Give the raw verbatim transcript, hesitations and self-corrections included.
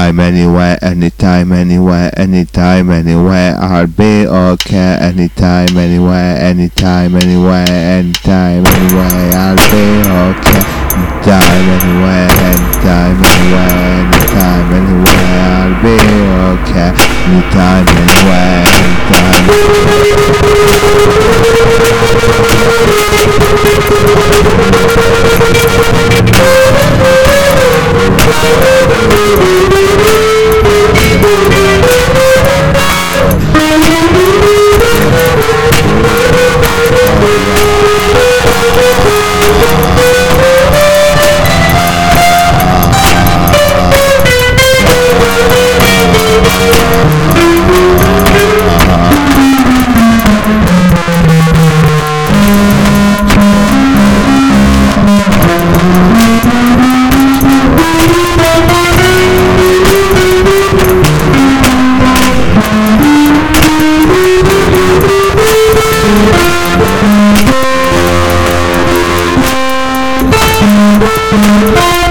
Anytime, anywhere, anytime, anywhere, anytime, anywhere, I'll be okay. Anytime, anywhere, anytime, anywhere, anytime, anywhere, I'll be okay. Anytime, anywhere, anytime, anywhere, anytime, anywhere, I'll be okay. Anytime, anywhere, anytime.